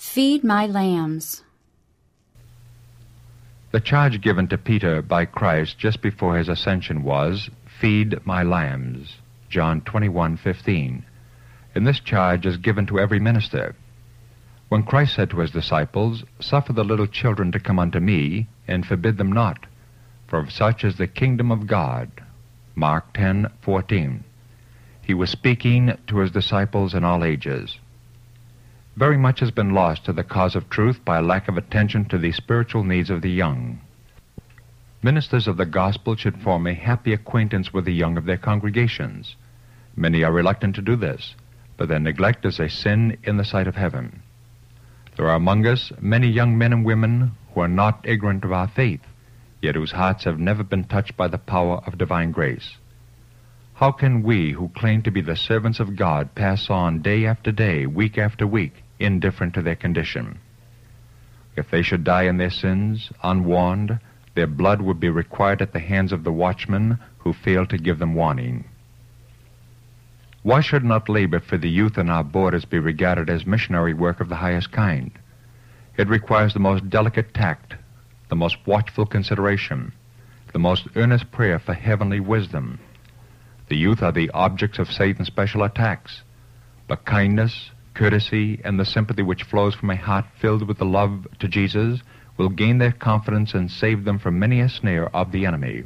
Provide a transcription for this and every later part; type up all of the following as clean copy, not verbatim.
Feed my lambs. The charge given to Peter by Christ just before his ascension was, "Feed my lambs," John 21:15. And this charge is given to every minister. When Christ said to his disciples, "Suffer the little children to come unto me, and forbid them not, for of such is the kingdom of God," Mark 10:14. He was speaking to his disciples in all ages. Very much has been lost to the cause of truth by a lack of attention to the spiritual needs of the young. Ministers of the gospel should form a happy acquaintance with the young of their congregations. Many are reluctant to do this, but their neglect is a sin in the sight of heaven. There are among us many young men and women who are not ignorant of our faith, yet whose hearts have never been touched by the power of divine grace. How can we, who claim to be the servants of God, pass on day after day, week after week, indifferent to their condition? If they should die in their sins, unwarned, their blood would be required at the hands of the watchmen who failed to give them warning. Why should not labor for the youth in our borders be regarded as missionary work of the highest kind? It requires the most delicate tact, the most watchful consideration, the most earnest prayer for heavenly wisdom. The youth are the objects of Satan's special attacks, but kindness, courtesy, and the sympathy which flows from a heart filled with the love to Jesus will gain their confidence and save them from many a snare of the enemy.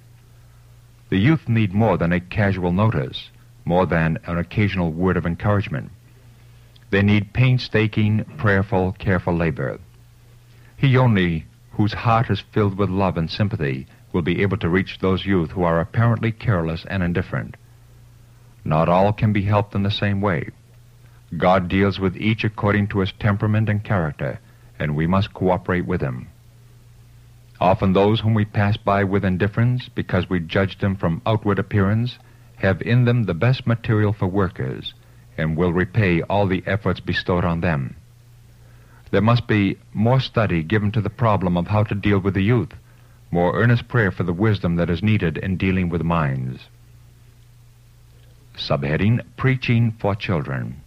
The youth need more than a casual notice, more than an occasional word of encouragement. They need painstaking, prayerful, careful labor. He only whose heart is filled with love and sympathy will be able to reach those youth who are apparently careless and indifferent. Not all can be helped in the same way. God deals with each according to his temperament and character, and we must cooperate with him. Often those whom we pass by with indifference, because we judge them from outward appearance, have in them the best material for workers, and will repay all the efforts bestowed on them. There must be more study given to the problem of how to deal with the youth, more earnest prayer for the wisdom that is needed in dealing with minds. Subheading, Preaching for Children.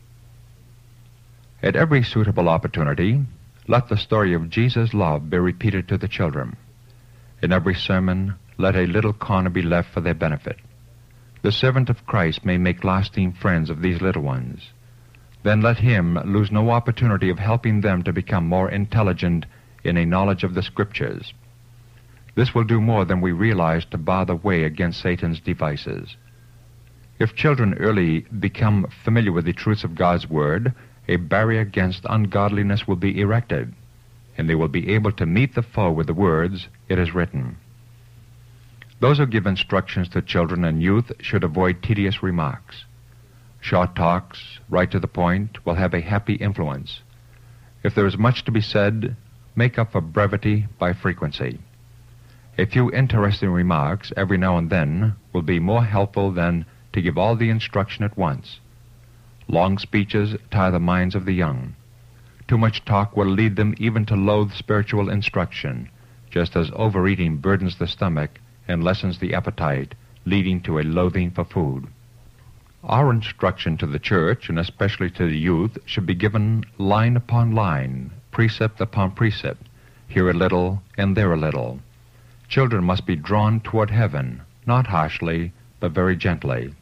At every suitable opportunity, let the story of Jesus' love be repeated to the children. In every sermon, let a little corner be left for their benefit. The servant of Christ may make lasting friends of these little ones. Then let him lose no opportunity of helping them to become more intelligent in a knowledge of the Scriptures. This will do more than we realize to bar the way against Satan's devices. If children early become familiar with the truths of God's Word, a barrier against ungodliness will be erected, and they will be able to meet the foe with the words, "It is written." Those who give instructions to children and youth should avoid tedious remarks. Short talks, right to the point, will have a happy influence. If there is much to be said, make up for brevity by frequency. A few interesting remarks every now and then will be more helpful than to give all the instruction at once. Long speeches tire the minds of the young. Too much talk will lead them even to loathe spiritual instruction, just as overeating burdens the stomach and lessens the appetite, leading to a loathing for food. Our instruction to the church, and especially to the youth, should be given line upon line, precept upon precept, here a little and there a little. Children must be drawn toward heaven, not harshly, but very gently.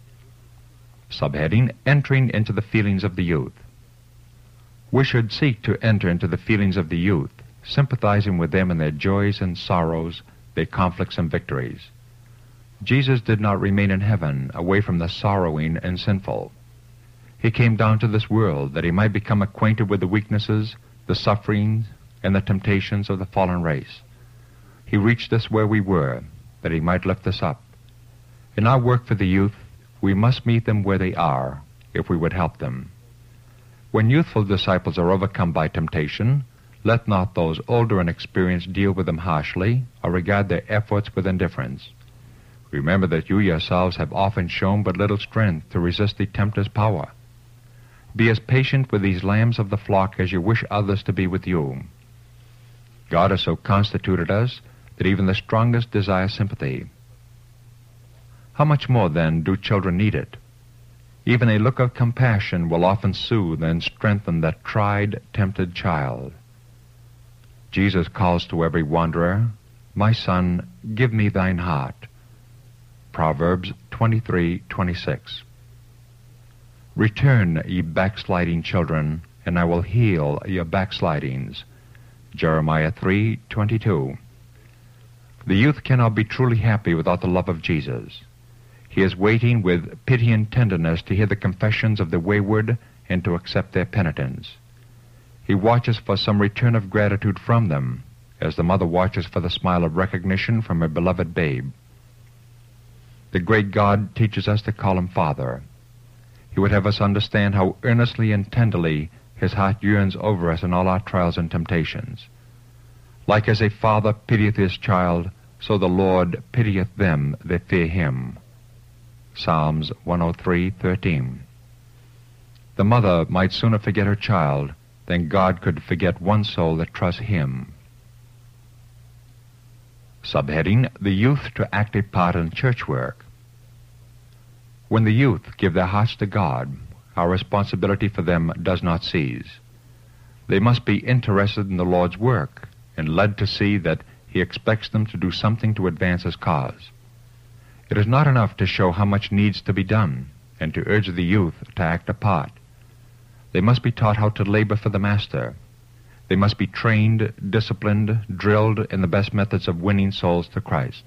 Subheading, Entering into the Feelings of the Youth. We should seek to enter into the feelings of the youth, sympathizing with them in their joys and sorrows, their conflicts and victories. Jesus did not remain in heaven, away from the sorrowing and sinful. He came down to this world that he might become acquainted with the weaknesses, the sufferings, and the temptations of the fallen race. He reached us where we were, that he might lift us up. In our work for the youth, we must meet them where they are, if we would help them. When youthful disciples are overcome by temptation, let not those older and experienced deal with them harshly or regard their efforts with indifference. Remember that you yourselves have often shown but little strength to resist the tempter's power. Be as patient with these lambs of the flock as you wish others to be with you. God has so constituted us that even the strongest desire sympathy. How much more, then, do children need it? Even a look of compassion will often soothe and strengthen that tried, tempted child. Jesus calls to every wanderer, "My son, give me thine heart." Proverbs 23:26. "Return, ye backsliding children, and I will heal your backslidings." Jeremiah 3:22. The youth cannot be truly happy without the love of Jesus. He is waiting with pity and tenderness to hear the confessions of the wayward and to accept their penitence. He watches for some return of gratitude from them, as the mother watches for the smile of recognition from her beloved babe. The great God teaches us to call him Father. He would have us understand how earnestly and tenderly his heart yearns over us in all our trials and temptations. Like as a father pitieth his child, so the Lord pitieth them that fear him. Psalms 103:13. The mother might sooner forget her child than God could forget one soul that trusts him. Subheading, the youth to act a part in church work. When the youth give their hearts to God, our responsibility for them does not cease. They must be interested in the Lord's work and led to see that he expects them to do something to advance his cause. It is not enough to show how much needs to be done and to urge the youth to act a part. They must be taught how to labor for the Master. They must be trained, disciplined, drilled in the best methods of winning souls to Christ.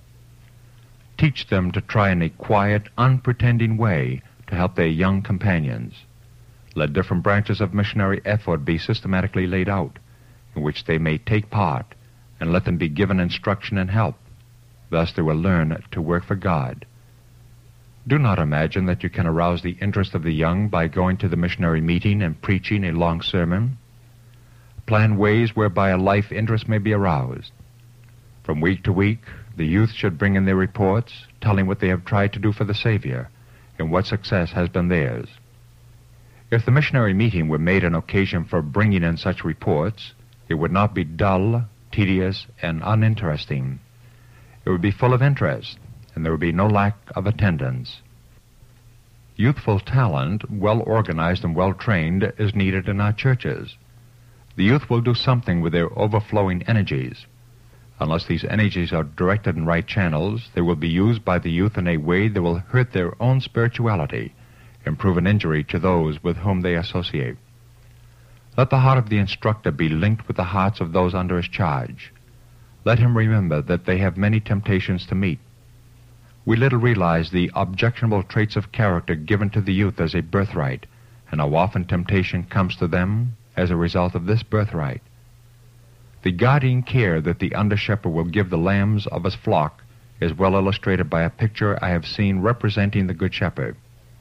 Teach them to try in a quiet, unpretending way to help their young companions. Let different branches of missionary effort be systematically laid out, in which they may take part, and let them be given instruction and help. Thus they will learn to work for God. Do not imagine that you can arouse the interest of the young by going to the missionary meeting and preaching a long sermon. Plan ways whereby a life interest may be aroused. From week to week, the youth should bring in their reports, telling what they have tried to do for the Savior and what success has been theirs. If the missionary meeting were made an occasion for bringing in such reports, it would not be dull, tedious, and uninteresting. It would be full of interest, and there would be no lack of attendance. Youthful talent, well organized and well trained, is needed in our churches. The youth will do something with their overflowing energies. Unless these energies are directed in right channels, they will be used by the youth in a way that will hurt their own spirituality and prove an injury to those with whom they associate. Let the heart of the instructor be linked with the hearts of those under his charge. Let him remember that they have many temptations to meet. We little realize the objectionable traits of character given to the youth as a birthright, and how often temptation comes to them as a result of this birthright. The guardian care that the under-shepherd will give the lambs of his flock is well illustrated by a picture I have seen representing the Good Shepherd.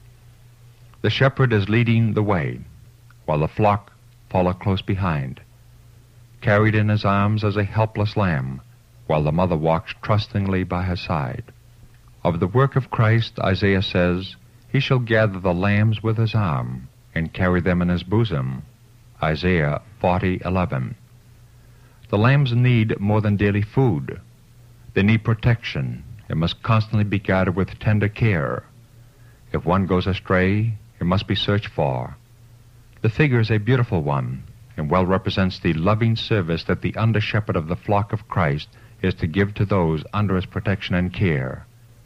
The shepherd is leading the way, while the flock follow close behind, carried in his arms as a helpless lamb, while the mother walks trustingly by her side. Of the work of Christ, Isaiah says, "He shall gather the lambs with his arm, and carry them in his bosom." Isaiah 40:11. The lambs need more than daily food. They need protection and must constantly be guarded with tender care. If one goes astray, it must be searched for. The figure is a beautiful one, and well represents the loving service that the under-shepherd of the flock of Christ is to give to those under his protection and care.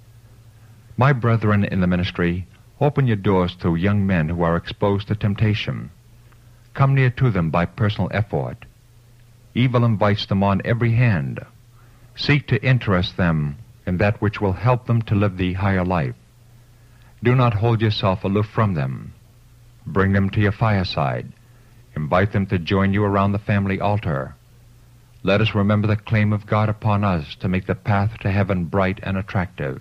My brethren in the ministry, open your doors to young men who are exposed to temptation. Come near to them by personal effort. Evil invites them on every hand. Seek to interest them in that which will help them to live the higher life. Do not hold yourself aloof from them. Bring them to your fireside. Invite them to join you around the family altar. Let us remember the claim of God upon us to make the path to heaven bright and attractive.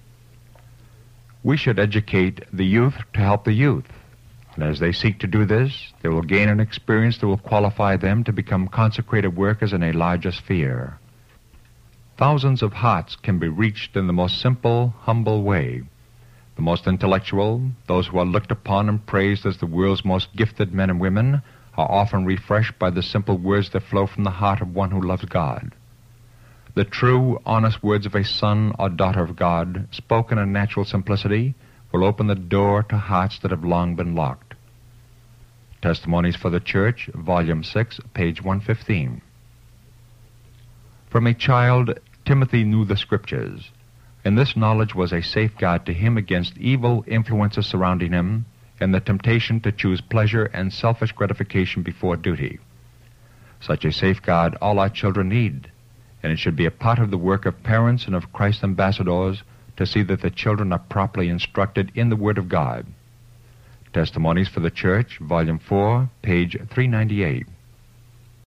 We should educate the youth to help the youth. And as they seek to do this, they will gain an experience that will qualify them to become consecrated workers in a larger sphere. Thousands of hearts can be reached in the most simple, humble way. The most intellectual, those who are looked upon and praised as the world's most gifted men and women, are often refreshed by the simple words that flow from the heart of one who loves God. The true, honest words of a son or daughter of God, spoken in natural simplicity, will open the door to hearts that have long been locked. Testimonies for the Church, Volume 6, page 115. From a child, Timothy knew the Scriptures, and this knowledge was a safeguard to him against evil influences surrounding him and the temptation to choose pleasure and selfish gratification before duty. Such a safeguard all our children need, and it should be a part of the work of parents and of Christ's ambassadors to see that the children are properly instructed in the Word of God. Testimonies for the Church, Volume 4, page 398.